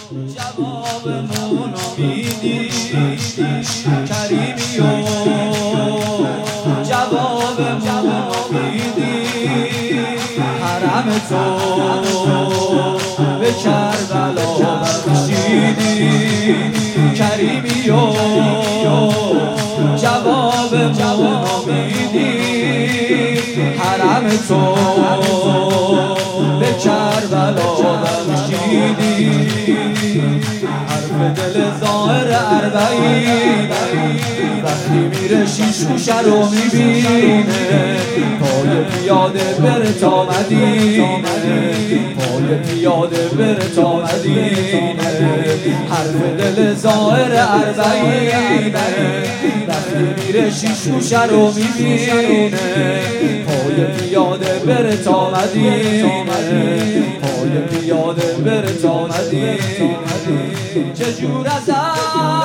جوابمون میدی کریمی و جوابمون میدی حرم تو به کربلا بخشیدی کریمی و جوابمون میدی حرم تو به کربلا بخشیدی حرف دل ظاهر اربعین وقتی میره شیش گوشه رو میبینه پای پیاده بره تا مدینه پای پیاده بره تا مدینه حرف دل ظاهر اربعین وقتی میره شیش گوشه رو میبینه پای پیاده بره تا مدینه پای پیاده بره تا مدینه چجور ازم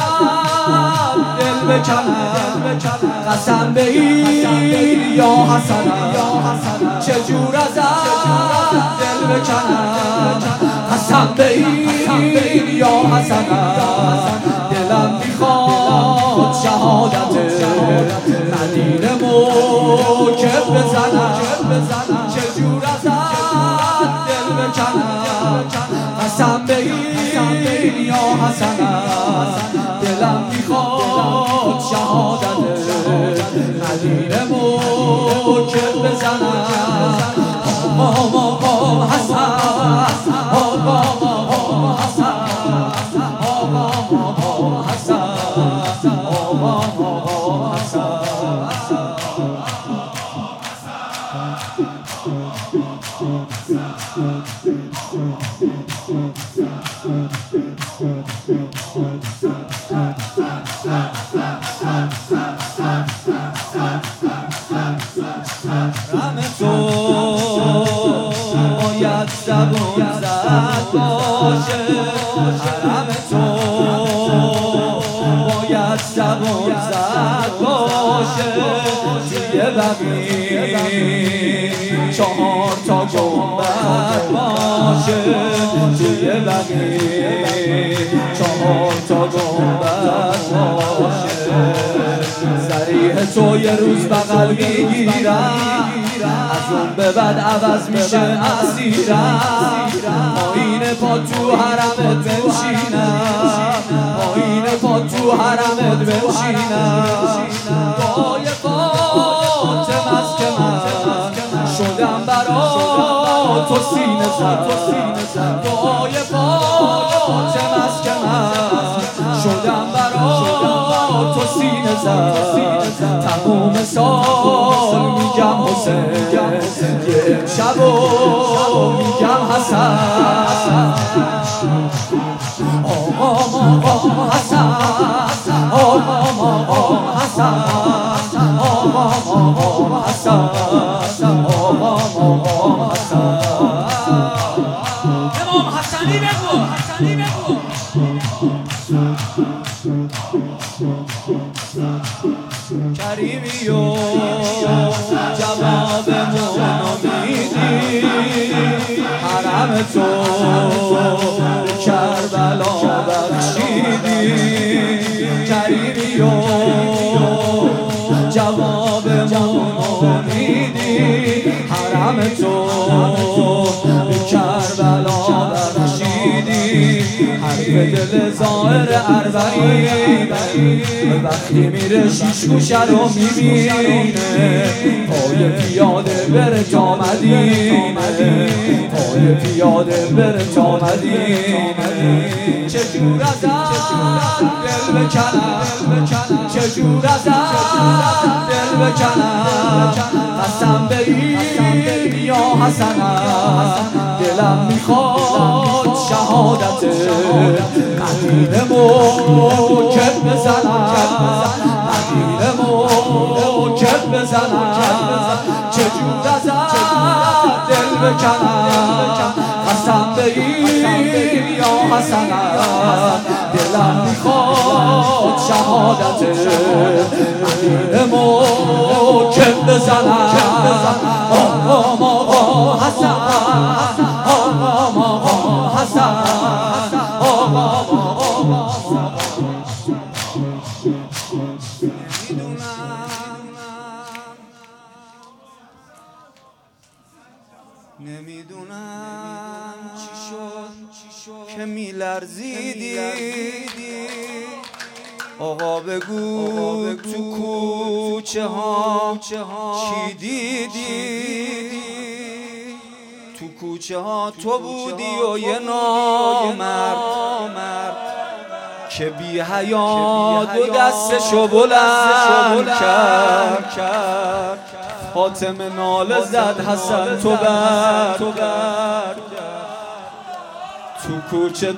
دل بکنم قسم به این یا حسنم چجور ازم دل بکنم قسم به این یا حسنم دلم میخواد شهادت مدینه موکب بزنم چجور ازم دل بکنم قسم به این یا حسنم دلم میخواد شهادت مدینه موکب بزنم آقا حسن آقا حسن آقا حسن آقا حسن رم تو باید زبون زد باشه حرم تو باید زبون زد باشه توی بقیه 4 تا گنبد باشه توی بقیه 4 تا گنبد باشه ضریح تو یه روز بغل میگیرم از اون به بعد عوض میشه اسیرم آینه پا تو حرمت بنشینم آینه پا تو حرمت بنشینم دعای فاطمه است که من شدم برا تو سینه زد دعای فاطمه است که من شدم برا تو سینه زد تموم سال میگم حسین یه امشبو میگم حسن آقا حسن آقا حسن آقا حسن آقا حسن امام حسنی بگو کریمی و جوابمون میدی حرم تو کربلا بخشیدی کریمی و جوابمون میدی حرم تو کربلا بخشیدی حرف دل ظاهر اربعین وقتی میره شیش گوشه رو میبینه پای پیاده بره تا مدینه پای پیاده بره تا مدینه چجور ازم دل بکنم چجور ازم دل بکنم قسم به این یا حسنم دلم میخواد شهادت مدینه موکب بزنم مدینه موکب بزنم چجور ازم دل بکنم قسم به این یا حسنم دلم میخواد شهادت مدینه موکب بزنم آقا حسن آقا حسن که میلرزیدی آقا بگو تو کوچه ها چی دیدی؟ تو کوچه ها تو بودی و یه نامرد که بی حیا دو دستشو بلند کرد. فاطمه ناله زد حسن تو بر تو کوچه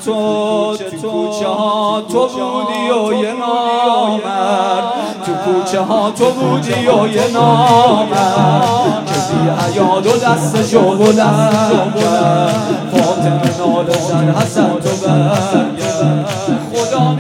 ها تو بودی و یه نامرد. تو کوچه ها تو بودی و یه نامرد که بی حیا دو دستشو بلند کرد. فاطمه ناله زد حسن تو برگرد. خدا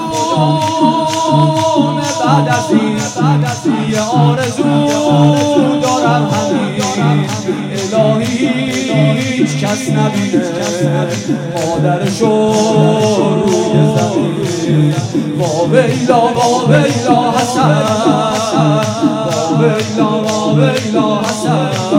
میدونه بعد از این یه آرزو دارم همین الهی هیچ کس نبینه مادرشو روی زمین. واویلا واویلا حسن، واویلا واویلا حسن.